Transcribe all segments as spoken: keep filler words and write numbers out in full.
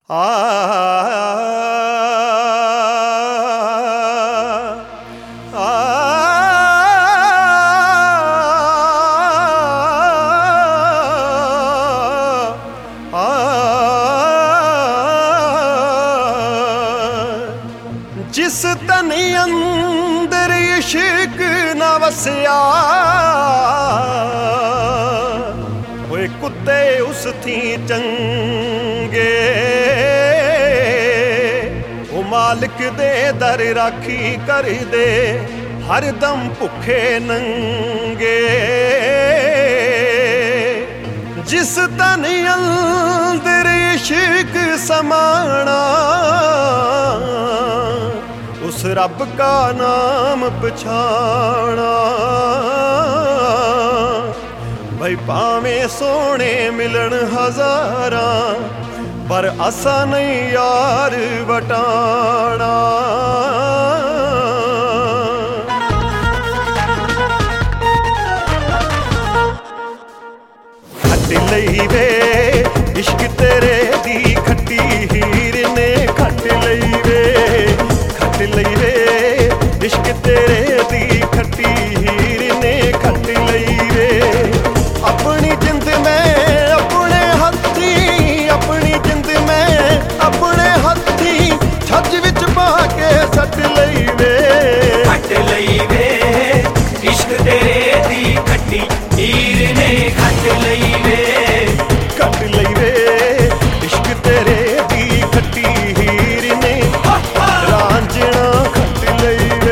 ਆ जिस तन अंदर इश्क न वसिया ओए कुत्ते उस थी चंगे ओ मालिक दे दर राखी कर दे हर दम भुखे नंगे जिस तन अंदर इश्क समाना उस रब का नाम पछाना भाई भावें सोने मिलन हजारा पर असा नहीं यार वटाना खट लई वे इश्क तेरे दी खट्टी हीर ने खट लई वे खट लई वे इश्क तेरे दी खट्टी हीर ने खट लई वे अपनी जिंद में अपने हथी अपनी जिंद में अपने हथी छज विच पा के सट लई वे खट लई वे इश्क तेरे दी खट्टी हीर ने खट लई वे खट लई वे इश्क तेरे दी खट्टी हीर ने रांझना खट लई वे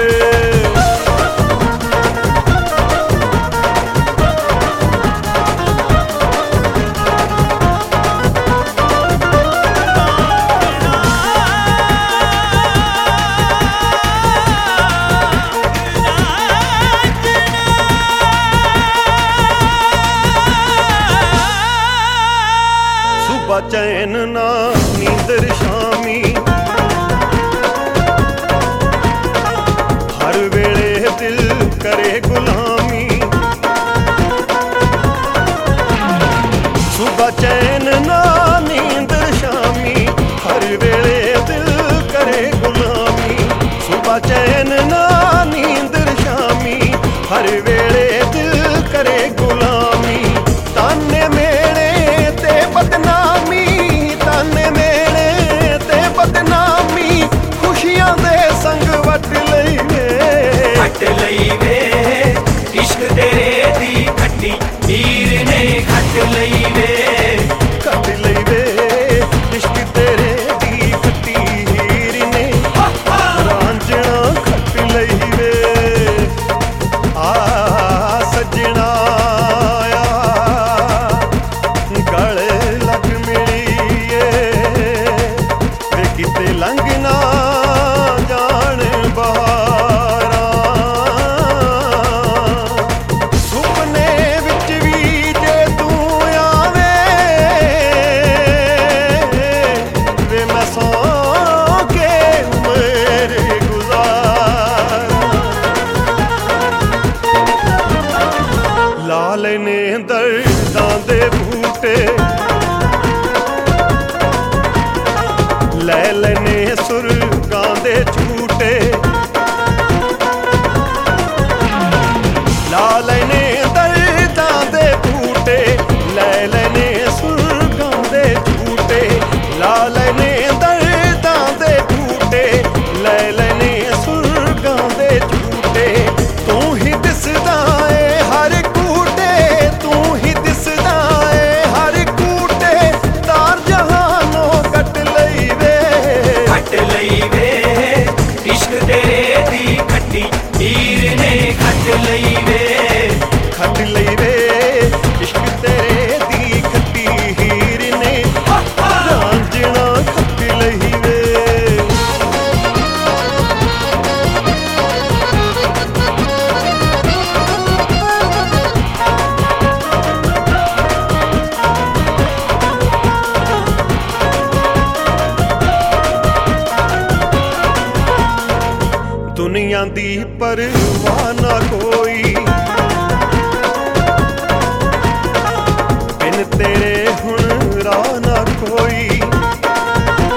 सुबह चैन ना नींदर शामी हर वेले दिल करे गुलामी सुबह चैन ना नींदर शामी हर वेले दिल करे गुलामी सुबह चैन ना नींदर शामी हर वेले दिल करे गुलामी ताने मेरे ते बदनामी ताने मेरे ते बदनामी खुशियां दे संग वट लई वे खट लई वे इश्क तेरे दी खट्टी हीर ने खट लई वे खट लई वे इश्क तेरे दी खट्टी हीर ने रांझना खट लई वे आ सजना गल लग मिलीए वे किते लंघ ना जान बहारा सुपने विच भी जे तू आवे वे मैं सौ के उम्र गुजारा लाल ने दर्दां दे बूटे लै लैने सुरगां दे झूटे ला लैने दर्दां दे बूटे लै लैने सुरगां दे झूटे ला लैने दर्दां दे बूटे लै लैने सुरगां दे झूटे तू ही दिसदा ए हर कूटे तू ही दिसदा ए हर कूटे तार जहानों कट लई वे खट लई वे इश्क तेरे दी खट्टी हीर ने खट लई वे खट लई वे इश्क तेरे दी खट्टी हीर ने रांझना खट लई वे दुनिया दी परवाह ना कोई बिन तेरे हुण राह ना कोई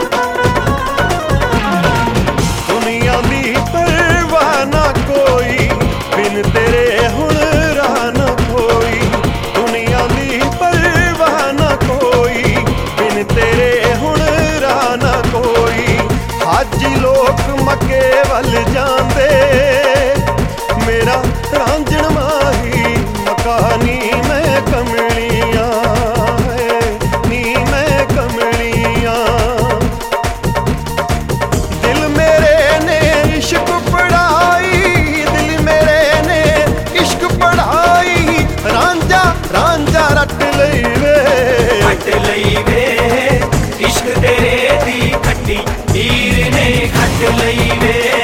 ਅੱਜ ਹੀ ਲੋਕ ਮੱਕੇ ਵੱਲ ਜਾਂਦੇ ਮੇਰਾ ਰਾਂਝਣ ਮਾਹੀ ਮਕਾਨੀ ਮੈਂ ਕਮਲੀਆਂ ਨੀ ਮੈਂ ਕਮਲੀਆਂ ਦਿਲ ਮੇਰੇ ਨੇ ਇਸ਼ਕ ਪੜਾਈ ਦਿਲ ਮੇਰੇ ਨੇ ਇਸ਼ਕ ਪੜਾਈ ਰਾਂਝਾ ਰਾਂਝਾ ਰੱਟ ਲਈ ਵੇ ਰੱਟ ਲਈ ਵੇ ਇਸ਼ਕ ਤੇਰੇ ਦੀ ਖੱਟੀ ਹੀਰ ਨੇ ਖੱਟ ਲਈ ਵੇ